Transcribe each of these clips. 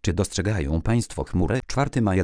Czy dostrzegają Państwo chmurę? 4 maja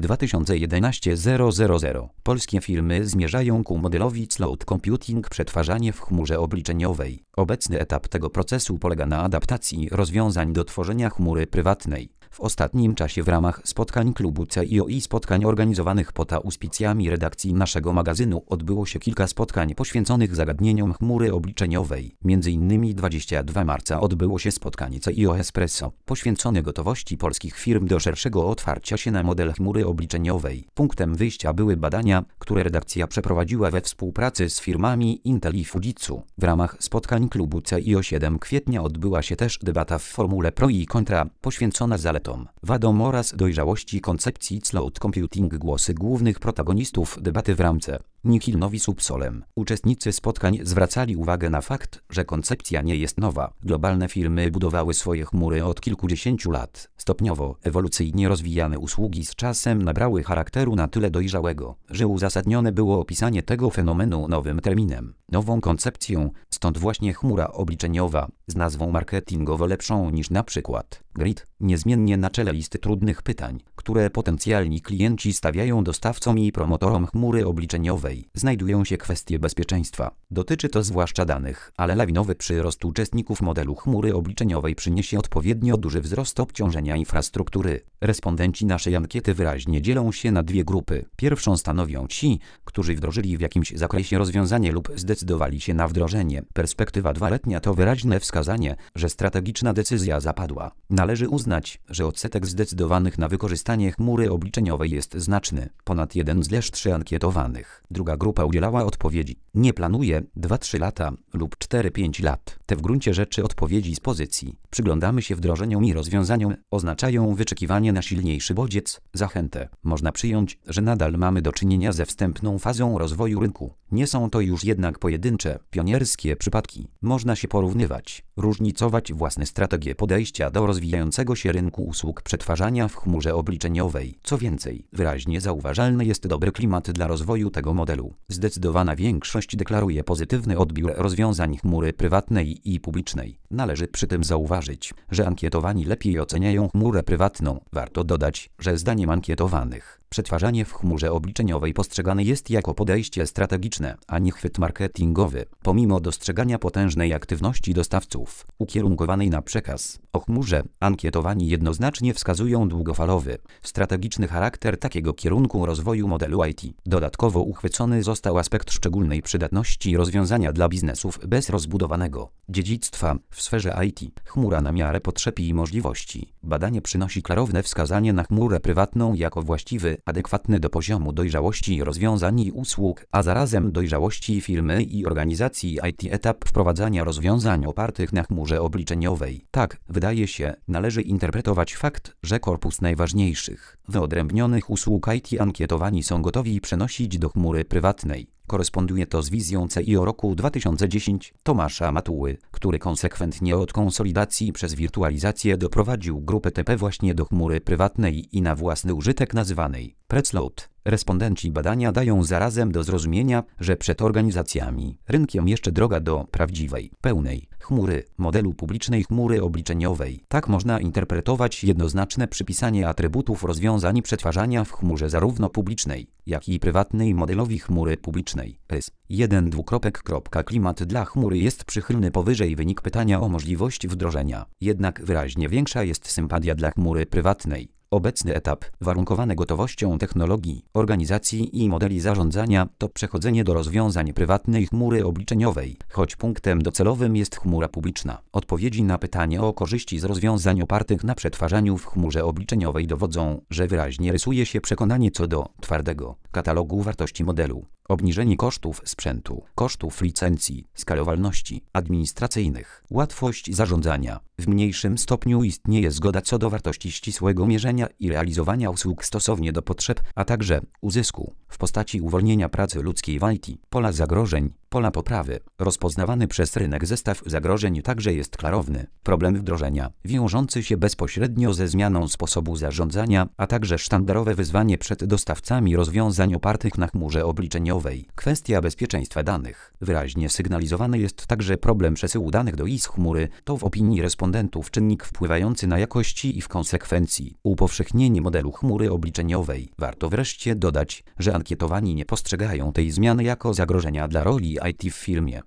2011 000. Polskie firmy zmierzają ku modelowi Cloud Computing, przetwarzanie w chmurze obliczeniowej. Obecny etap tego procesu polega na adaptacji rozwiązań do tworzenia chmury prywatnej. W ostatnim czasie w ramach spotkań klubu CIO i spotkań organizowanych pod auspicjami redakcji naszego magazynu odbyło się kilka spotkań poświęconych zagadnieniom chmury obliczeniowej. Między innymi 22 marca odbyło się spotkanie CIO Espresso, poświęcone gotowości polskich firm do szerszego otwarcia się na model chmury obliczeniowej. Punktem wyjścia były badania, które redakcja przeprowadziła we współpracy z firmami Intel i Fujitsu. W ramach spotkań klubu CIO 7 kwietnia odbyła się też debata w formule pro i kontra, poświęcona zaletom, wadom oraz dojrzałości koncepcji Cloud Computing. Głosy głównych protagonistów debaty w ramce nihil novi sub solem. Uczestnicy spotkań zwracali uwagę na fakt, że koncepcja nie jest nowa. Globalne firmy budowały swoje chmury od kilkudziesięciu lat. Stopniowo, ewolucyjnie rozwijane usługi z czasem nabrały charakteru na tyle dojrzałego, że uzasadnione było opisanie tego fenomenu nowym terminem, nową koncepcją. Stąd właśnie chmura obliczeniowa, z nazwą marketingowo lepszą niż na przykład grid, niezmiennie na czele listy trudnych pytań, które potencjalni klienci stawiają dostawcom i promotorom chmury obliczeniowej, znajdują się kwestie bezpieczeństwa. Dotyczy to zwłaszcza danych, ale lawinowy przyrost uczestników modelu chmury obliczeniowej przyniesie odpowiednio duży wzrost obciążenia infrastruktury. Respondenci naszej ankiety wyraźnie dzielą się na dwie grupy. Pierwszą stanowią ci, którzy wdrożyli w jakimś zakresie rozwiązanie lub zdecydowali się na wdrożenie. Perspektywa dwuletnia to wyraźne wskazanie, że strategiczna decyzja zapadła. Należy uznać, że odsetek zdecydowanych na wykorzystanie chmury obliczeniowej jest znaczny. Ponad 1/3 ankietowanych. Druga grupa udzielała odpowiedzi: nie planuje, 2-3 lata lub 4-5 lat. Te w gruncie rzeczy odpowiedzi z pozycji przyglądamy się wdrożeniom i rozwiązaniom oznaczają wyczekiwanie na silniejszy bodziec, zachętę. Można przyjąć, że nadal mamy do czynienia ze wstępną fazą rozwoju rynku. Nie są to już jednak pojedyncze, pionierskie przypadki. Można się porównywać, różnicować własne strategie podejścia do rozwijającego się rynku usług przetwarzania w chmurze obliczeniowej. Co więcej, wyraźnie zauważalny jest dobry klimat dla rozwoju tego modelu. Zdecydowana większość deklaruje pozytywny odbiór rozwiązań chmury prywatnej i publicznej. Należy przy tym zauważyć, że ankietowani lepiej oceniają chmurę prywatną. Warto dodać, że zdaniem ankietowanych przetwarzanie w chmurze obliczeniowej postrzegane jest jako podejście strategiczne, a nie chwyt marketingowy, pomimo dostrzegania potężnej aktywności dostawców ukierunkowanej na przekaz o chmurze. Ankietowani jednoznacznie wskazują długofalowy, strategiczny charakter takiego kierunku rozwoju modelu IT. Dodatkowo uchwycony został aspekt szczególnej przydatności rozwiązania dla biznesów bez rozbudowanego dziedzictwa w sferze IT. Chmura na miarę potrzeb i możliwości. Badanie przynosi klarowne wskazanie na chmurę prywatną jako właściwy, adekwatny do poziomu dojrzałości rozwiązań i usług, a zarazem dojrzałości firmy i organizacji IT etap wprowadzania rozwiązań opartych na chmurze obliczeniowej. Tak, wydaje się, należy interpretować fakt, że korpus najważniejszych, wyodrębnionych usług IT ankietowani są gotowi przenosić do chmury prywatnej. Koresponduje to z wizją CIO roku 2010 Tomasza Matuły, który konsekwentnie od konsolidacji przez wirtualizację doprowadził grupę TP właśnie do chmury prywatnej i na własny użytek nazywanej Pretzload. Respondenci badania dają zarazem do zrozumienia, że przed organizacjami, rynkiem jeszcze droga do prawdziwej, pełnej chmury, modelu publicznej chmury obliczeniowej. Tak można interpretować jednoznaczne przypisanie atrybutów rozwiązań przetwarzania w chmurze zarówno publicznej, jak i prywatnej modelowi chmury publicznej. Klimat dla chmury jest przychylny. Powyżej wynik pytania o możliwość wdrożenia. Jednak wyraźnie większa jest sympatia dla chmury prywatnej. Obecny etap, warunkowany gotowością technologii, organizacji i modeli zarządzania, to przechodzenie do rozwiązań prywatnej chmury obliczeniowej, choć punktem docelowym jest chmura publiczna. Odpowiedzi na pytanie o korzyści z rozwiązań opartych na przetwarzaniu w chmurze obliczeniowej dowodzą, że wyraźnie rysuje się przekonanie co do twardego katalogu wartości modelu. Obniżenie kosztów sprzętu, kosztów licencji, skalowalności administracyjnych, łatwość zarządzania. W mniejszym stopniu istnieje zgoda co do wartości ścisłego mierzenia i realizowania usług stosownie do potrzeb, a także uzysku w postaci uwolnienia pracy ludzkiej w IT. Pola zagrożeń. pola poprawy. Rozpoznawany przez rynek zestaw zagrożeń także jest klarowny. Problem wdrożenia, wiążący się bezpośrednio ze zmianą sposobu zarządzania, a także sztandarowe wyzwanie przed dostawcami rozwiązań opartych na chmurze obliczeniowej. Kwestia bezpieczeństwa danych. Wyraźnie sygnalizowany jest także problem przesyłu danych do z chmury. To w opinii respondentów czynnik wpływający na jakość i w konsekwencji upowszechnienie modelu chmury obliczeniowej. Warto wreszcie dodać, że ankietowani nie postrzegają tej zmiany jako zagrożenia dla roli IT w firmie.